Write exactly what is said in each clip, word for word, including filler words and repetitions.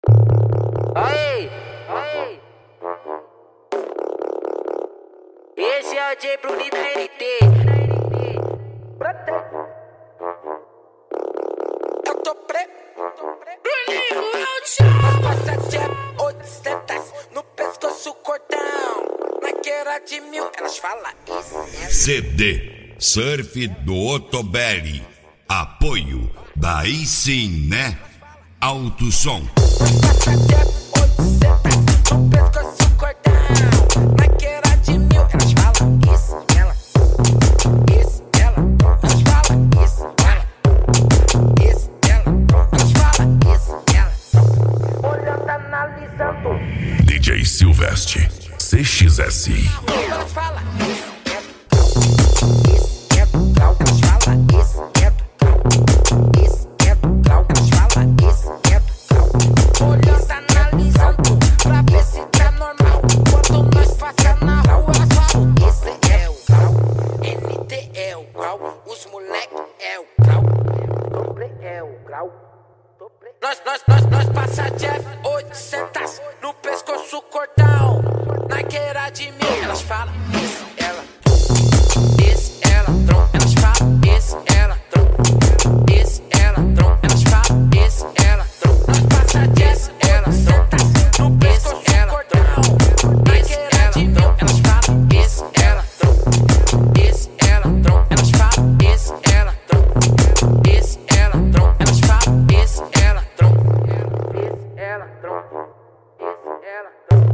Aí, aí. Esse é o J Bruni da N T. Eu tô preto. Bruninho é o tchau. Passa de oitocentos no pescoço cordão. Naquela de mil, elas falam isso. C D Surf do Otobelli. Apoio. Daí sim, né? Alto som. Passa de oitocentos no pescoço cordão. Naquela de mil, elas falam isso. Ela, isso, ela. Elas falam isso. Ela, isso, ela. Elas falam isso. Ela. Olhando, analisando. D J Silvestre. C X S. Elas falam isso. Isso é do grau. Elas falam isso. É do grau. Isso é do grau. Elas falam isso. É do grau. Olhando, analisando pra ver se tá normal. Quando nós passa na rua, elas falam isso é o grau. N T é o grau. Os moleque é o grau. Doble é o grau. Nós, nós, nós, nós passa de oitocentos no pescoço cordão. Naquela de mil, elas falam isso, ela. Isso, ela, tron. Elas falam isso, ela, tron. Isso, ela, tron. Elas falam isso, ela, tron. Nós passa de ela, senta no pescoço cordão. Naquela de mil, elas falam isso, ela, tron. Isso, ela, tron. Elas falam isso, ela, tron. Isso, ela, tron. Elas falam isso, ela, tron. Isso, ela, tron. Isso, ela, tron.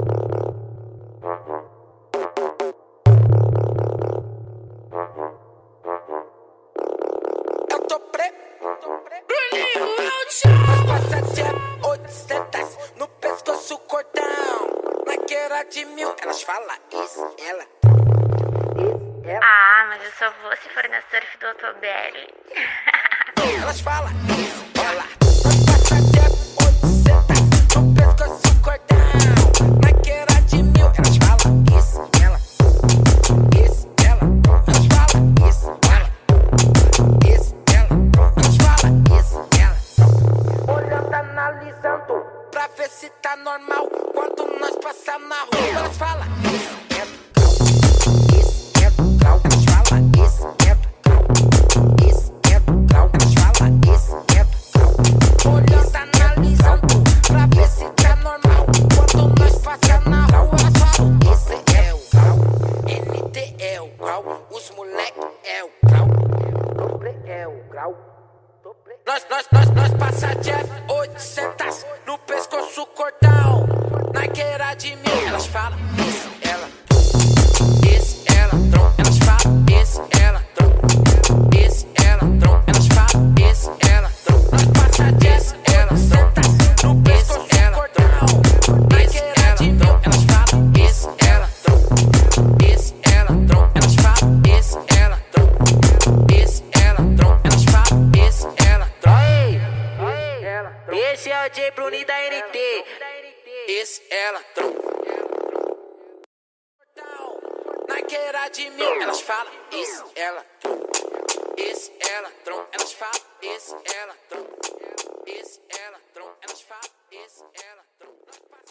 Eu tô preto. Bruninho é o tchau. Passa de oitocentos no pescoço cordão. Naquela de mil, elas falam isso, ela. Isso, ela. Ah, mas eu só vou se for na surf do Otobelli. Elas falam isso, ela. Passa de oitocentos no pescoço cordão. Naquela de mil, elas falam isso, ela. Isso, ela. Elas falam isso, ela. Isso, ela. Elas falam isso, ela. Olhando, analisando pra ver se tá normal. Quando nós passar na rua, elas falam isso, é do grau. Isso é do grau. Elas falam isso, é do grau. Isso é do grau. Elas falam isso, é do grau. Olhando, analisando pra ver se tá normal. Quando nós passar na rua, elas falam isso é o grau. N T é o grau. Os moleque é o grau. Doble é o grau. Nós, nós, nós, nós passa de oitocentos no pescoço cordão. Naquela de mil, elas falam isso, ela. Isso, ela, tron. Elas falam isso, ela, tron. Isso, ela, tron. Elas falam isso, ela, tron. Nós passa de ela, senta no pescoço cordão. Naquela de mil, elas falam isso, ela, tron. Isso, ela, tron. Elas falam isso, ela, tron. Isso, ela, tron. Elas falam isso, ela, tron. Aí, aí. Esse é o J Bruni da N T. Isso, ela, tron. Naquela de mil, elas falam isso, ela, tron. Isso, ela, tron. Elas falam isso, ela, tron. Isso, ela, tron. Elas falam isso, ela, tron.